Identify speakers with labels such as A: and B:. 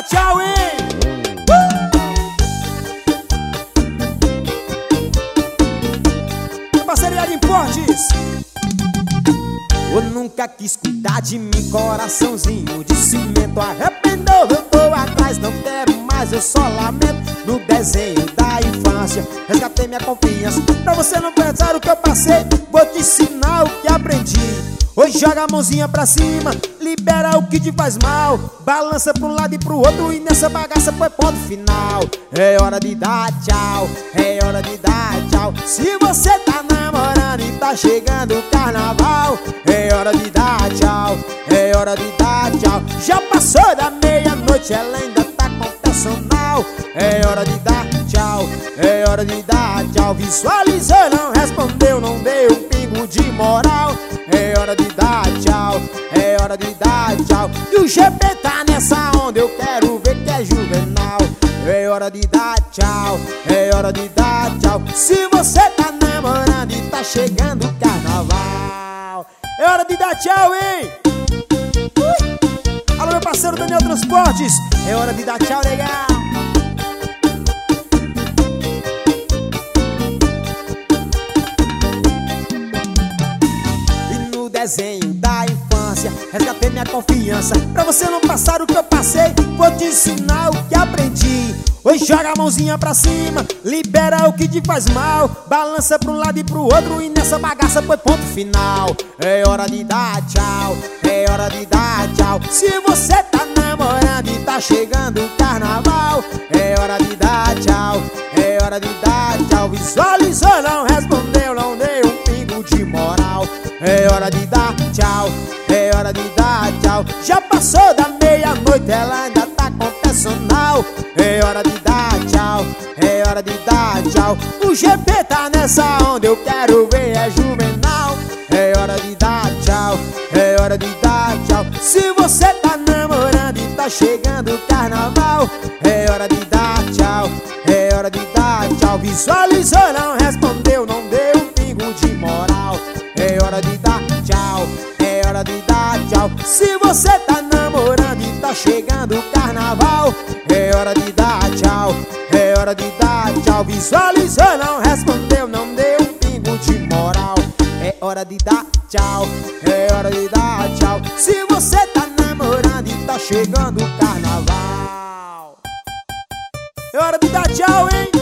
A: tchau, hein? Parceria de Importes. Eu nunca quis cuidar de mim, coraçãozinho de cimento. Arrependeu, eu tô atrás, não quero mais, eu só lamento. No desenho da infância, resgatei minha confiança. Pra você não pensar o que eu passei, vou te ensinar o que aprendi. Hoje joga a mãozinha pra cima, libera o que te faz mal. Balança pra um lado e pro outro e nessa bagaça põe ponto final. É hora de dar tchau, é hora de dar tchau. Se você tá namorando e tá chegando o carnaval, é hora de dar tchau, é hora de dar tchau. Já passou da meia-noite, ela ainda tá com personal. É hora de dar tchau, é hora de dar tchau. Visualizou, não respondeu, não deu um pingo de moral. É hora de dar tchau, é hora de dar tchau. E o GP tá nessa onda, eu quero ver que é juvenal. É hora de dar tchau, é hora de dar tchau. Se você tá namorando e tá chegando o carnaval, é hora de dar tchau, hein? Alô, meu parceiro Daniel Transportes, é hora de dar tchau, legal. Desenho da infância, resgatei minha confiança. Pra você não passar o que eu passei, vou te ensinar o que aprendi. Hoje joga a mãozinha pra cima, libera o que te faz mal. Balança pra um lado e pro outro e nessa bagaça põe ponto final. É hora de dar tchau, é hora de dar tchau. Se você tá namorando e tá chegando o carnaval, é hora de dar tchau, é hora de dar tchau. Visualizou, não respondeu, não deu um pingo de moral. É hora de dar tchau, é hora de dar tchau. Já passou da meia-noite, ela ainda tá com personal. É hora de dar tchau, é hora de dar tchau. O GP tá nessa onda, eu quero ver é juvenal. É hora de dar tchau, é hora de dar tchau. Se você tá namorando e tá chegando o carnaval, é hora de dar tchau, é hora de dar tchau. Visualizou, não respondeu, não deu um pingo de moral. É hora de dar tchau, é hora de dar tchau. Se você tá namorando e tá chegando o carnaval, é hora de dar tchau, é hora de dar tchau. Visualizou, não respondeu, não deu um pingo de moral. É hora de dar tchau, é hora de dar tchau. Se você tá namorando e tá chegando o carnaval, é hora de dar tchau, hein?